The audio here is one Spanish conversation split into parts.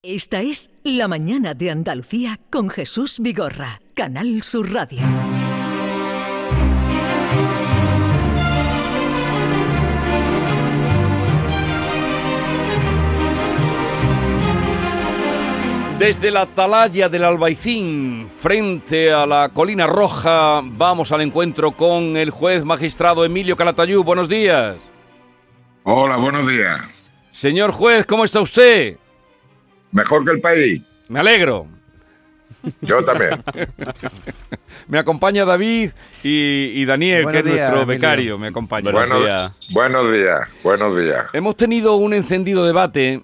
Esta es La Mañana de Andalucía con Jesús Vigorra, Canal Sur Radio. Desde la atalaya del Albaicín, frente a la Colina Roja, vamos al encuentro con el juez magistrado Emilio Calatayud. Buenos días. Hola, buenos días. Señor juez, ¿cómo está usted? Mejor que el país. Me alegro. Yo también. Me acompaña David y Daniel, Buenos que es días, nuestro Emilio. becario, me acompaña. Buenos días. Hemos tenido un encendido debate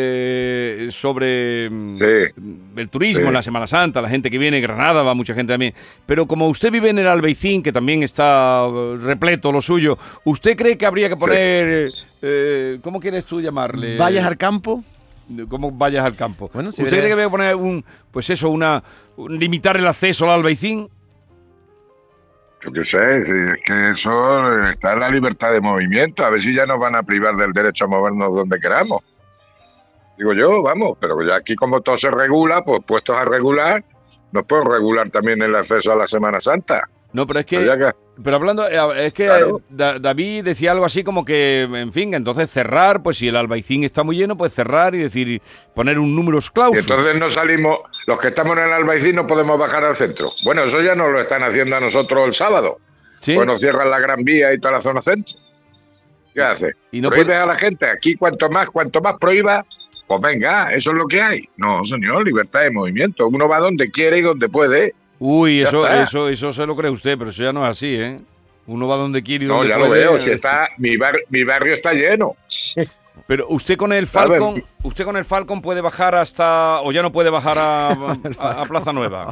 sobre el turismo en la Semana Santa, la gente que viene, Granada, va mucha gente también. Pero como usted vive en el Albaicín, que también está repleto lo suyo, ¿usted cree que habría que poner, ¿cómo quieres tú llamarle? ¿Vayas al campo? ¿Cómo vayas al campo? Bueno, si ¿Usted cree que habría que poner limitar el acceso al Albaicín? Yo qué sé, si es que eso está en la libertad de movimiento. A ver si ya nos van a privar del derecho a movernos donde queramos. Digo yo, vamos, pero ya aquí como todo se regula, pues puestos a regular, nos pueden regular también el acceso a la Semana Santa. No, pero es que... Pero hablando, es que Claro. David decía algo así como que, en fin, entonces cerrar, pues si el Albaicín está muy lleno, pues cerrar y decir, poner un número Y clausus. entonces no salimos, los que estamos en el Albaicín no podemos bajar al centro. Bueno, eso ya nos lo están haciendo a nosotros el sábado. ¿Sí? Pues nos cierran la Gran Vía y toda la zona centro. ¿Qué hace? Y no ¿Prohíbes puede- a la gente? Aquí cuanto más prohíba, pues venga, eso es lo que hay. No, señor, libertad de movimiento. Uno va donde quiere y donde puede. Uy, Ya está. eso se lo cree usted, pero eso ya no es así, ¿eh? Uno va donde quiere y No, donde ya puede. lo veo. Si está, mi barrio está lleno. Pero usted con el Falcon puede bajar hasta, o ya no puede bajar a Plaza Nueva.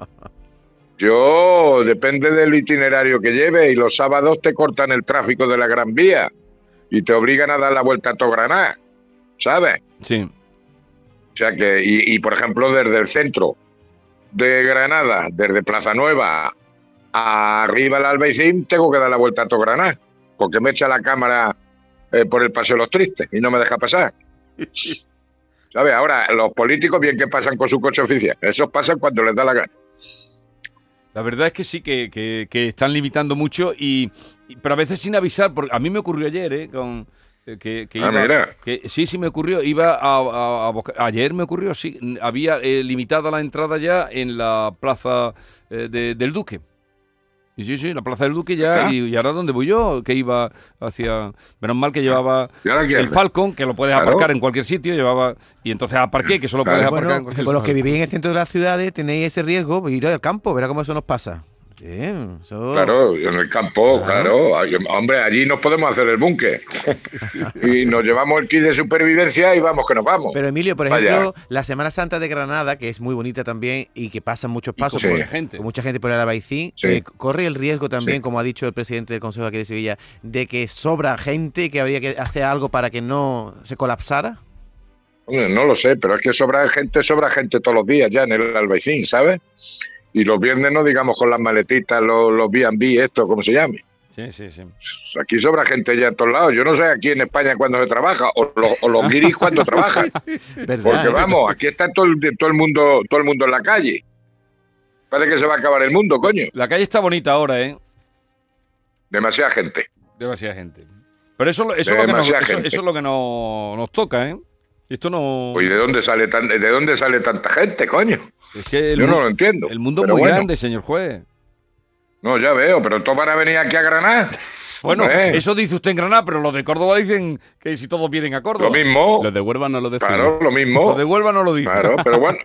Yo, depende del itinerario que lleve, y los sábados te cortan el tráfico de la Gran Vía y te obligan a dar la vuelta a todo Granada, ¿sabes? Sí. O sea que, y por ejemplo, desde el centro de Granada, desde Plaza Nueva arriba al Albaicín, tengo que dar la vuelta a todo Granada, porque me echa la cámara por el Paseo de los Tristes y no me deja pasar. ¿Sabes? Ahora, los políticos bien que pasan con su coche oficial. Esos pasan cuando les da la gana. La verdad es que sí, que están limitando mucho, pero a veces sin avisar, porque a mí me ocurrió ayer, que iba, Mira. sí me ocurrió, ayer me ocurrió, sí, había limitada la entrada ya en la plaza del Duque. Y sí, la plaza del Duque ya, ¿Ah? y ahora dónde voy yo, que iba hacia, menos mal que llevaba ¿Y ahora qué el hace? Falcon, que lo puedes Claro. aparcar en cualquier sitio, y entonces aparqué, que solo Claro. puedes aparcar en Bueno, cualquier por los que sitio. vivís en el centro de las ciudades tenéis ese riesgo, pues ir al campo, verá cómo eso nos pasa. Sí, eso... Claro, en el campo, claro. Ay, hombre, allí nos podemos hacer el búnker. Y nos llevamos el kit de supervivencia y vamos que nos vamos. Pero Emilio, por Vaya. ejemplo, la Semana Santa de Granada, que es muy bonita también y que pasan muchos pasos con por mucha gente. con mucha gente por el Albaicín, Sí. corre el riesgo también, Sí. como ha dicho el presidente del Consejo aquí de Sevilla, de que sobra gente, que habría que hacer algo para que no se colapsara. Hombre, no lo sé, pero es que sobra gente todos los días ya en el Albaicín, ¿sabes? Y los viernes no digamos con las maletitas, los B&B, esto, como se llame. Sí. Aquí sobra gente ya en todos lados. Yo no sé aquí en España cuándo se trabaja, o los guiris cuando trabajan. ¿Verdad? Porque vamos, aquí está todo el mundo en la calle. Parece que se va a acabar el mundo, coño. La calle está bonita ahora, ¿eh? Demasiada gente. Demasiada gente. Pero eso es Demasiada gente. lo que nos toca, ¿eh? Esto no... Oye, ¿de dónde sale tanta gente, coño? Es que Yo no lo entiendo. El mundo es pero muy bueno. grande, señor juez. No, ya veo, pero todos van a venir aquí a Granada. Bueno, Hombre. eso dice usted en Granada, pero los de Córdoba dicen que si todos vienen a Córdoba. Lo mismo. Los de Huelva no lo decimos. Claro, lo mismo. Los de Huelva no lo dicen. Claro, pero bueno.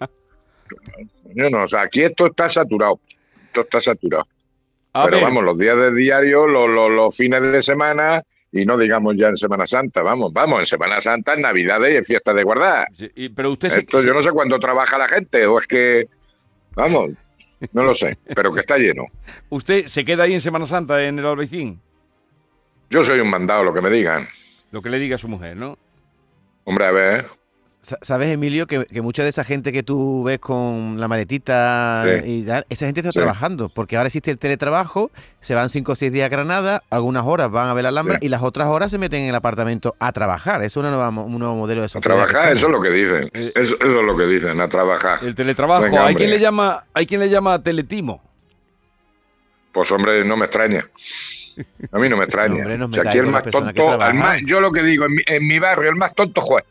Yo no, o sea, aquí esto está saturado. Esto está saturado. A Pero ver, vamos, los días de diario, los fines de semana, y no digamos ya en Semana Santa, vamos, en Semana Santa, en Navidades y en fiestas de guardar. pero usted Esto yo no sé cuándo trabaja la gente, o es que, vamos, no lo sé, pero que está lleno. ¿Usted se queda ahí en Semana Santa en el Albaicín? Yo soy un mandado, lo que me digan. Lo que le diga a su mujer, ¿no? Hombre, a ver, Sabes, Emilio, que mucha de esa gente que tú ves con la maletita y tal, esa gente está trabajando, porque ahora existe el teletrabajo, se van 5 o 6 días a Granada, algunas horas van a ver la Alhambra y las otras horas se meten en el apartamento a trabajar. Es un nuevo modelo de sociedad. A trabajar, eso es lo que dicen. Eso es lo que dicen, a trabajar. El teletrabajo, Venga, hay quien le llama teletimo. Pues hombre, no me extraña. A mí no me extraña. Hombre, no me si aquí el más tonto, yo lo que digo, en mi barrio, el más tonto juez.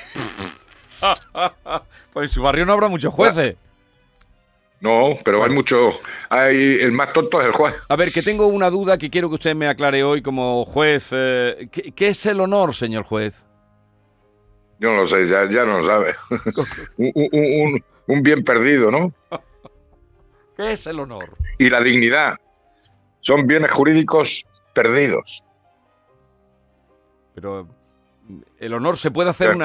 Pues en su barrio no habrá muchos jueces. No, pero hay mucho. El más tonto es el juez. A ver, que tengo una duda que quiero que usted me aclare hoy como juez. ¿Qué es el honor, señor juez? Yo no lo sé, ya no lo sabe. un bien perdido, ¿no? ¿Qué es el honor? Y la dignidad. Son bienes jurídicos perdidos. Pero el honor se puede hacer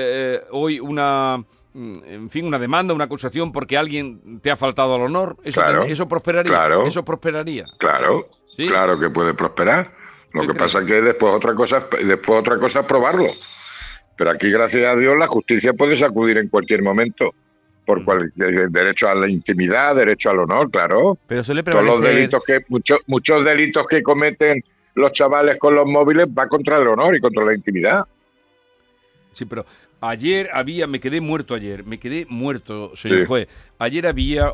una demanda, una acusación porque alguien te ha faltado al honor. Eso prosperaría. Claro, eso prosperaría. Claro, ¿sí? Claro que puede prosperar. Lo que pasa es que después otra cosa es probarlo. Pero aquí, gracias a Dios, la justicia puede sacudir en cualquier momento. Por cualquier derecho a la intimidad, derecho al honor, claro. Pero suele todos los delitos muchos delitos que cometen los chavales con los móviles va contra el honor y contra la intimidad. Sí, pero me quedé muerto, señor juez. Ayer había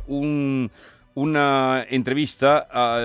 una entrevista a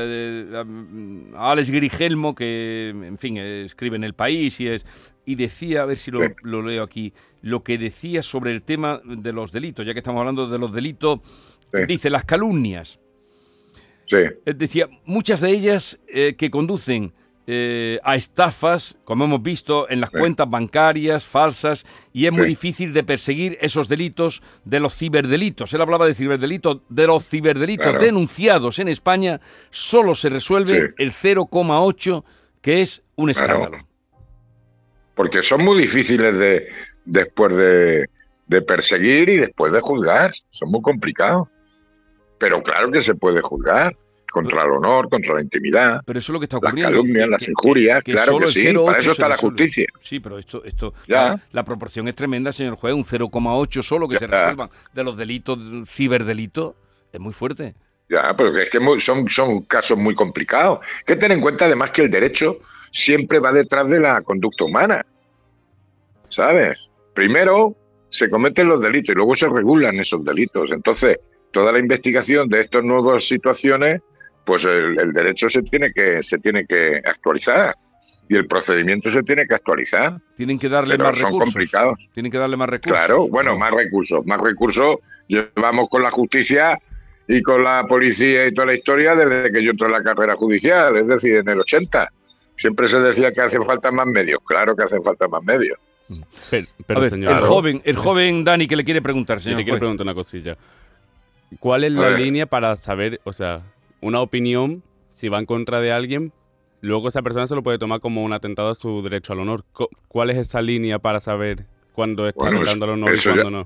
Alex Grigelmo, que, en fin, escribe en El País y decía, a ver si lo leo aquí, lo que decía sobre el tema de los delitos, ya que estamos hablando de los delitos, dice, las calumnias. Sí. Decía, muchas de ellas que conducen a estafas, como hemos visto, en las cuentas bancarias falsas, y es muy difícil de perseguir esos delitos de los ciberdelitos. Él hablaba de ciberdelitos, de los ciberdelitos denunciados en España, solo se resuelve el 0,8, que es un escándalo. Porque son muy difíciles después de perseguir y después de juzgar. Son muy complicados. Pero claro que se puede juzgar. Contra el honor, contra la intimidad. Pero eso es lo que está ocurriendo. Las calumnias, las injurias, claro que sí. Para eso está la justicia. Sí, pero esto la proporción es tremenda, señor juez. Un 0,8 solo que se resuelvan de los delitos, ciberdelitos, es muy fuerte. Ya, pero es que son casos muy complicados. Que ten en cuenta además que el derecho siempre va detrás de la conducta humana. ¿Sabes? Primero se cometen los delitos y luego se regulan esos delitos. Entonces, toda la investigación de estas nuevas situaciones, pues el derecho se tiene que actualizar y el procedimiento se tiene que actualizar. Tienen que darle pero más son recursos. Complicados. Tienen que darle más recursos. Claro, bueno, más recursos. Más recursos llevamos con la justicia y con la policía y toda la historia desde que yo entré en la carrera judicial, es decir, en el 80. Siempre se decía que hacen falta más medios. Claro que hacen falta más medios. Pero ver, señor, el joven Dani que le quiere preguntar, señor. Le quiero preguntar una cosilla. ¿Cuál es la línea para saber, o sea, una opinión, si va en contra de alguien, luego esa persona se lo puede tomar como un atentado a su derecho al honor? ¿Cuál es esa línea para saber cuándo está atentando al honor y cuándo no?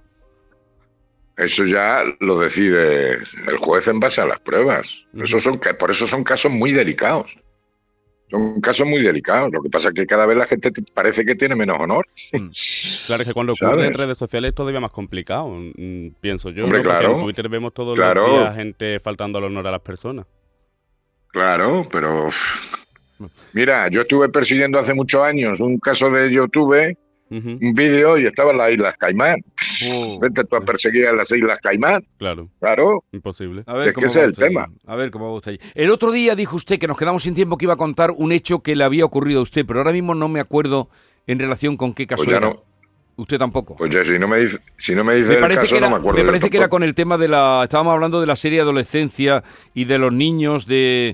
Eso ya lo decide el juez en base a las pruebas. Por eso son casos muy delicados. Son casos muy delicados. Lo que pasa es que cada vez la gente parece que tiene menos honor. Claro, es que cuando ocurre en redes sociales es todavía más complicado, pienso yo. Hombre, ¿no? claro, porque en Twitter vemos todos los días gente faltando al honor a las personas. Claro, pero... Mira, yo estuve persiguiendo hace muchos años un caso de YouTube, un vídeo, y estaba en las Islas Caimán. Vete tú a perseguir a las Islas Caimán. Claro. Imposible. A ver, es que ese es el tema. A ver cómo va usted allí. El otro día dijo usted que nos quedamos sin tiempo, que iba a contar un hecho que le había ocurrido a usted, pero ahora mismo no me acuerdo en relación con qué caso pues ya era. No. Usted tampoco. Pues ya, si no me dice el caso, no me acuerdo. Me parece que era con el tema de estábamos hablando de la serie adolescencia y de los niños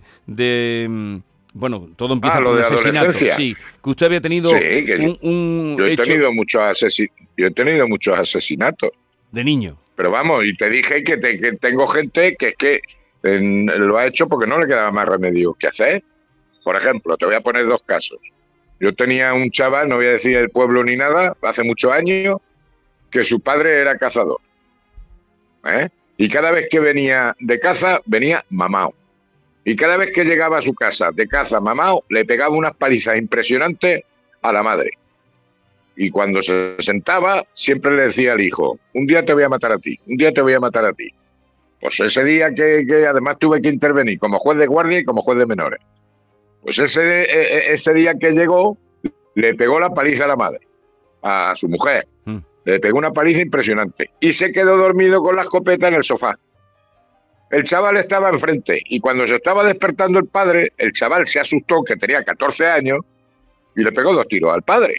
bueno, todo empieza con un asesinato. Sí, que usted había tenido yo he hecho... tenido muchos asesinatos. De niño. Pero vamos, y te dije que tengo gente que lo ha hecho porque no le quedaba más remedio que hacer. Por ejemplo, te voy a poner dos casos. Yo tenía un chaval, no voy a decir el pueblo ni nada, hace muchos años, que su padre era cazador. Y cada vez que venía de caza, venía mamao. Y cada vez que llegaba a su casa de caza mamao, le pegaba unas palizas impresionantes a la madre. Y cuando se sentaba, siempre le decía al hijo, un día te voy a matar a ti, un día te voy a matar a ti. Pues ese día que además tuve que intervenir como juez de guardia y como juez de menores. Pues ese día que llegó, le pegó la paliza a la madre, a su mujer. Le pegó una paliza impresionante. Y se quedó dormido con la escopeta en el sofá. El chaval estaba enfrente y cuando se estaba despertando el padre, el chaval se asustó, que tenía 14 años, y le pegó 2 tiros al padre.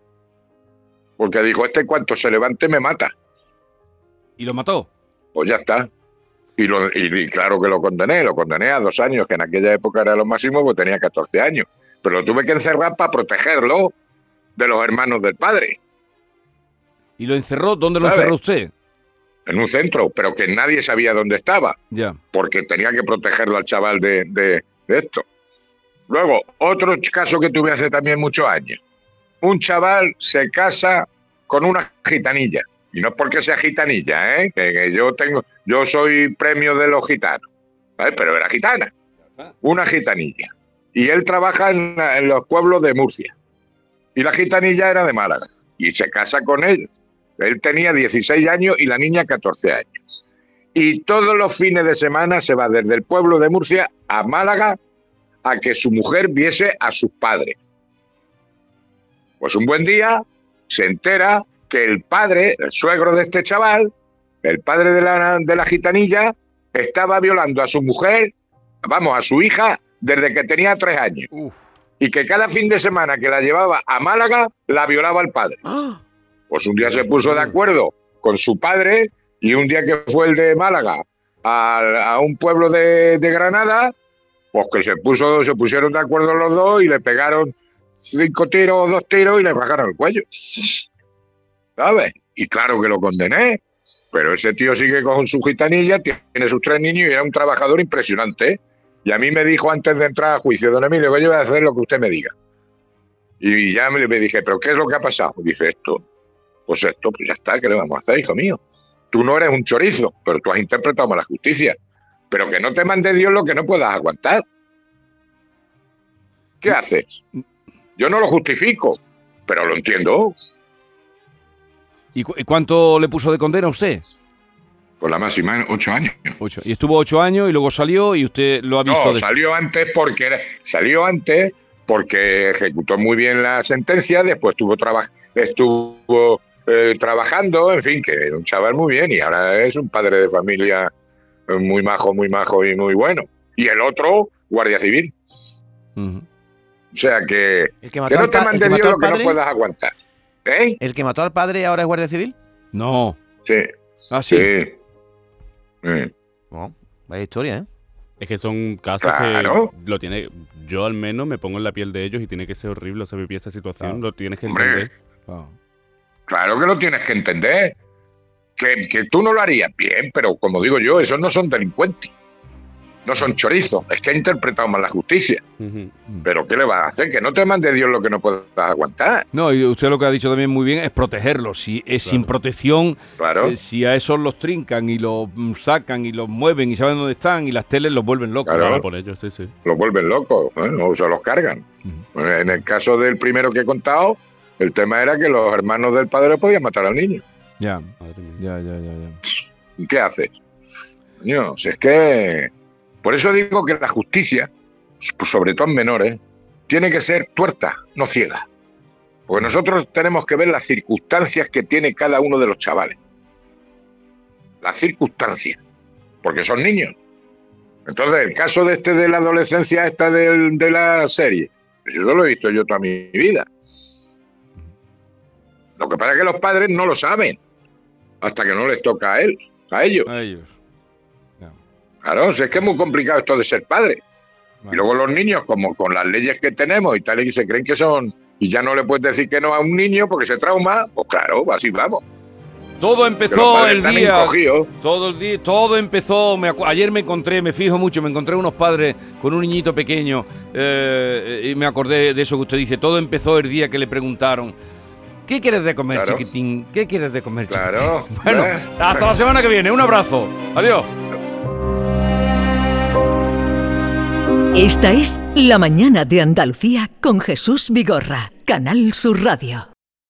Porque dijo, cuanto se levante me mata. ¿Y lo mató? Pues ya está. Y claro que lo condené a 2 años, que en aquella época era lo máximo, porque tenía 14 años. Pero lo tuve que encerrar para protegerlo de los hermanos del padre. ¿Y lo encerró? ¿Dónde lo encerró usted? En un centro, pero que nadie sabía dónde estaba. Ya. Porque tenía que protegerlo al chaval de esto. Luego, otro caso que tuve hace también muchos años. Un chaval se casa con una gitanilla. Y no es porque sea gitanilla, que yo soy premio de los gitanos, ¿vale? Pero era gitana, una gitanilla. Y él trabaja en los pueblos de Murcia. Y la gitanilla era de Málaga. Y se casa con él. Él tenía 16 años y la niña 14 años. Y todos los fines de semana se va desde el pueblo de Murcia a Málaga a que su mujer viese a sus padres. Pues un buen día se entera que el padre, el suegro de este chaval, el padre de la gitanilla, estaba violando a su mujer, a su hija, desde que tenía 3 años. Y que cada fin de semana que la llevaba a Málaga, la violaba el padre. Pues un día se puso de acuerdo con su padre y un día que fue el de Málaga a un pueblo de Granada, pues que se pusieron de acuerdo los dos y le pegaron 5 tiros o 2 tiros y le rajaron el cuello. ¿Sabes? Y claro que lo condené, pero ese tío sigue con su gitanilla, tiene sus 3 niños y era un trabajador impresionante. Y a mí me dijo antes de entrar a juicio, don Emilio, que yo voy a hacer lo que usted me diga. Y ya me dije, ¿pero qué es lo que ha pasado? Dice, esto, pues ya está, ¿qué le vamos a hacer, hijo mío? Tú no eres un chorizo, pero tú has interpretado mal la justicia. Pero que no te mande Dios lo que no puedas aguantar. ¿Qué haces? Yo no lo justifico, pero lo entiendo. ¿Y cuánto le puso de condena a usted? Pues la máxima, 8 años. 8. Y estuvo 8 años y luego salió y usted lo ha visto. No, salió antes porque ejecutó muy bien la sentencia, después estuvo trabajando, en fin, que era un chaval muy bien y ahora es un padre de familia muy majo y muy bueno. Y el otro, guardia civil. O sea que no te mande Dios lo que no puedas aguantar. ¿Eh? ¿El que mató al padre ahora es guardia civil? No. Sí. Ah, sí. Oh, vaya historia, ¿eh? Es que son casos que lo tiene. Yo al menos me pongo en la piel de ellos y tiene que ser horrible, o sea, vivir esa situación, lo tienes que entender. Claro que lo tienes que entender. Que tú no lo harías bien, pero como digo yo, esos no son delincuentes. No son chorizos, es que ha interpretado mal la justicia. Pero ¿qué le vas a hacer? Que no te mande Dios lo que no puedas aguantar. No, y usted lo que ha dicho también muy bien es protegerlos. Si es sin protección, si a esos los trincan y los sacan y los mueven y saben dónde están y las teles los vuelven locos. Claro, por ellos, sí. Los vuelven locos, o se los cargan. En el caso del primero que he contado, el tema era que los hermanos del padre podían matar al niño. Ya. ¿Y qué haces? Coño, si es que... Por eso digo que la justicia, sobre todo en menores, tiene que ser tuerta, no ciega. Porque nosotros tenemos que ver las circunstancias que tiene cada uno de los chavales. Las circunstancias. Porque son niños. Entonces, el caso de la adolescencia esta de la serie, eso lo he visto yo toda mi vida. Lo que pasa es que los padres no lo saben. Hasta que no les toca a ellos. Claro, es que es muy complicado esto de ser padre. Y luego los niños, como con las leyes que tenemos y tal, y se creen que son... Y ya no le puedes decir que no a un niño porque se trauma. Pues claro, así vamos. Todo empezó el día. Todo empezó. Ayer me encontré unos padres con un niñito pequeño y me acordé de eso que usted dice. Todo empezó el día que le preguntaron: ¿qué quieres de comer, chiquitín? ¿Qué quieres de comer, chiquitín? Claro. Bueno, hasta la semana que viene. Un abrazo. Adiós. Esta es La Mañana de Andalucía con Jesús Vigorra, Canal Sur Radio.